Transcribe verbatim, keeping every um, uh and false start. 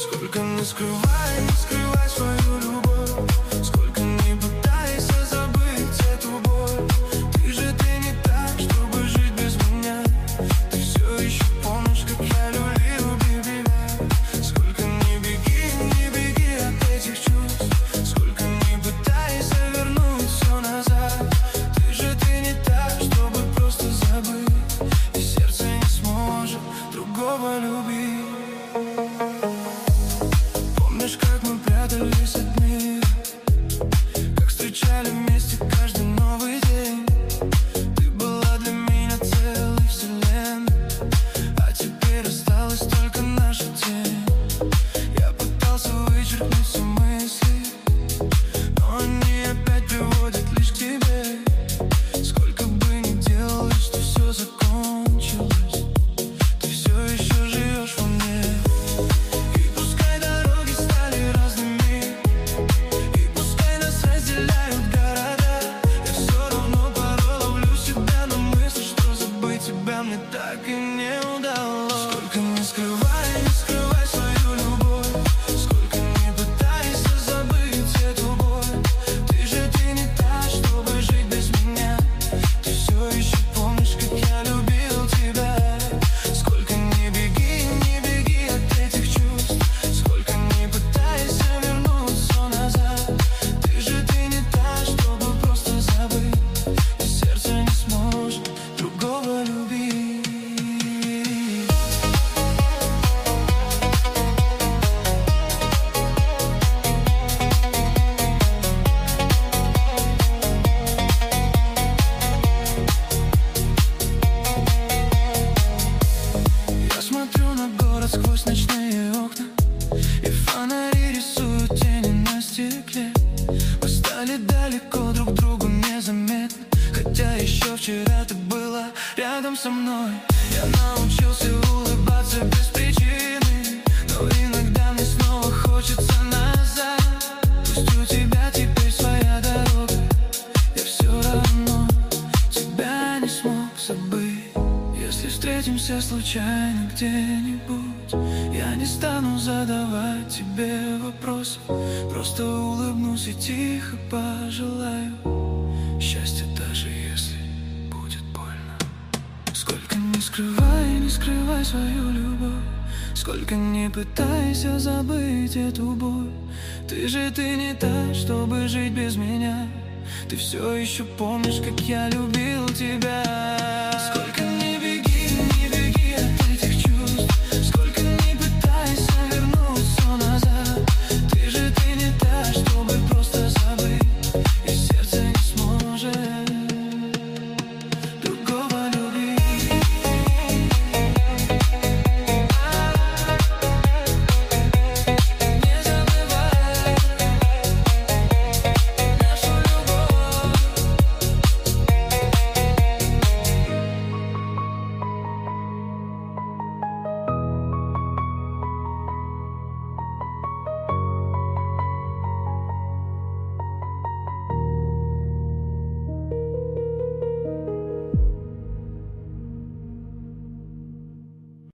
Сколько не скрывай, не скрывай свою любовь, сколько не пытайся забыть эту боль. Ты же ты не так, чтобы жить без меня. Ты все еще помнишь, как я любил, baby. Сколько не беги, не беги от этих чувств, сколько не пытайся вернуть все назад. Ты же ты не так, чтобы просто забыть, и сердце не сможет другого любить. Помнишь, как мы прятались от мира, как встречали вместе каждый новый день. Ты была для меня целой вселенной, а теперь осталась только наша тень. Я пытался вычеркнуть все мысли, но они опять приводят лишь к тебе. Сколько бы ни делали, что все закончилось, ты все еще живешь во мне. И пускай дороги стали разными, и пускай нас разделяют города, я все равно порой ловлю себя на мысли, что забыть тебя мне так и не удалось. Сколько не скрывай, не скрывай свою любовь, сколько не пытайся забыть эту боль. Ты же ты не та, чтобы жить без меня. Ты все еще помнишь, как я любил тебя. Сколько не беги, не беги от этих чувств, сколько не пытайся вернуть все назад. Ты же ты не та, чтобы просто забыть, и сердце не сможет другого любить. Я смотрю на город сквозь ночные окна, и фонари рисуют тени на стекле. Мы стали далеко друг другу незаметно, хотя еще вчера ты была рядом со мной. Я научился улыбаться без причины, но иногда мне снова хочется назад. Пусть у тебя теперь своя дорога, я все равно тебя не смог забыть. Если встретимся случайно где-нибудь, я не стану задавать тебе вопросов, просто улыбнусь и тихо пожелаю счастья, даже если будет больно. Сколько не скрывай, не скрывай свою любовь, сколько не пытайся забыть эту боль. Ты же ты не та, чтобы жить без меня. Ты все еще помнишь, как я любил тебя. Сколько